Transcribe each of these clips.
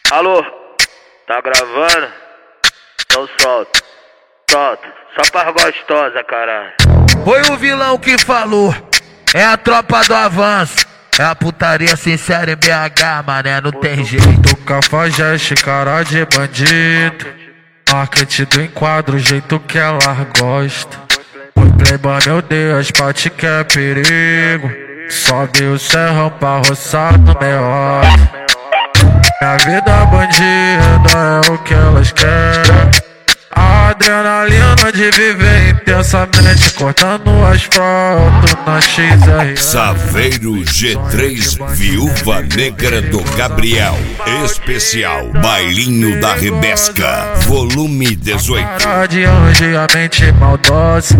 Alô, tá gravando? Então solta, solta, só para gostosa, caralho. Foi o vilão que falou, é a tropa do avanço. É a putaria sincera em BH, mané, não tem jeito. Cafajeste, cara de bandido, marketing do enquadro, o jeito que ela gosta. O playboy, meu Deus, pate que é perigo. Sobe o serrão pra roçar no melhor. Minha vida bandida é o que elas querem. A adrenalina de viver intensamente, cortando o asfalto na XR. Saveiro G3, Viúva Negra do Gabriel. Especial Bailinho da Rebesca, volume 18. Cara de anjo e a mente maldosa,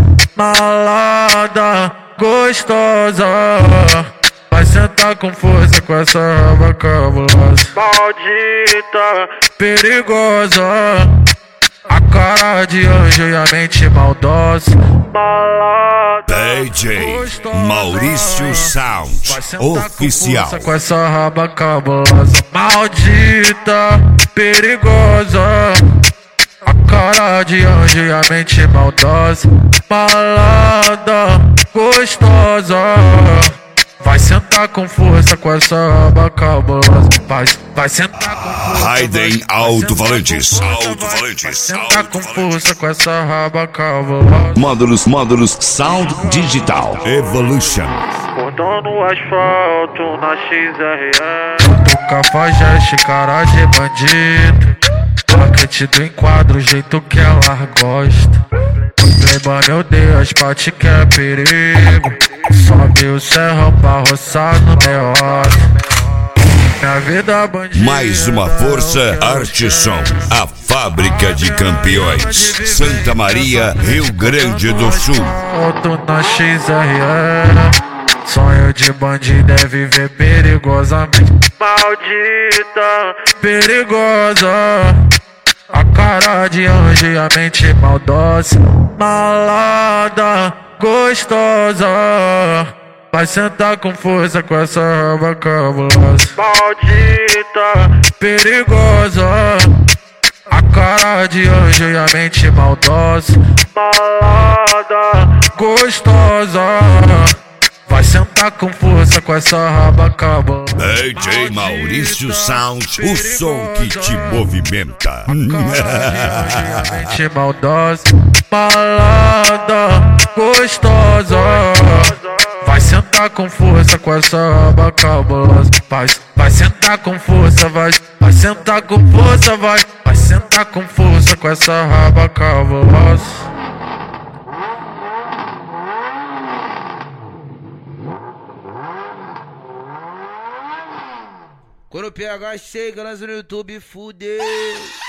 malada, gostosa. Vai sentar com força com essa raba cabulosa, Maldita, perigosa. A cara de anjo e a mente maldosa, malada, DJ Maurício Sound Oficial. com essa raba cabulosa, maldita, perigosa. A cara de anjo e a mente maldosa, malada, gostosa. Vai sentar com força com essa raba cabulosa. Vai sentar com força. Raiden Alto-Falantes. Sentar com força com essa raba cabulosa. Módulos Sound Digital Evolution. cortando o asfalto na XR. Do cafajeste, cara de bandido, marketing do enquadro, o jeito que ela gosta. O playboy, meu Deus, pate que é perigo. Sobe o serrão pra roçar no melhor. Minha vida bandida. Mais uma força, Arte Som, a fábrica de campeões. Santa Maria, Rio Grande do Sul. Alto na XR. Sonho de bandido é viver perigosamente, Maldita, perigosa. A cara de anjo e a mente maldosa, malada, gostosa. Vai sentar com força com essa raba cabulosa, maldita, perigosa. A cara de anjo e a mente maldosa, malada, gostosa. Vai sentar com força com essa raba cabulosa. DJ Maurício Sound, o som que te movimenta. Mente maldosa, malada, gostosa. Vai sentar com força com essa raba cabulosa. Vai sentar com força, vai sentar com força, vai sentar com força com essa raba cabulosa. Quando o PH chega, lança no YouTube, fudeu.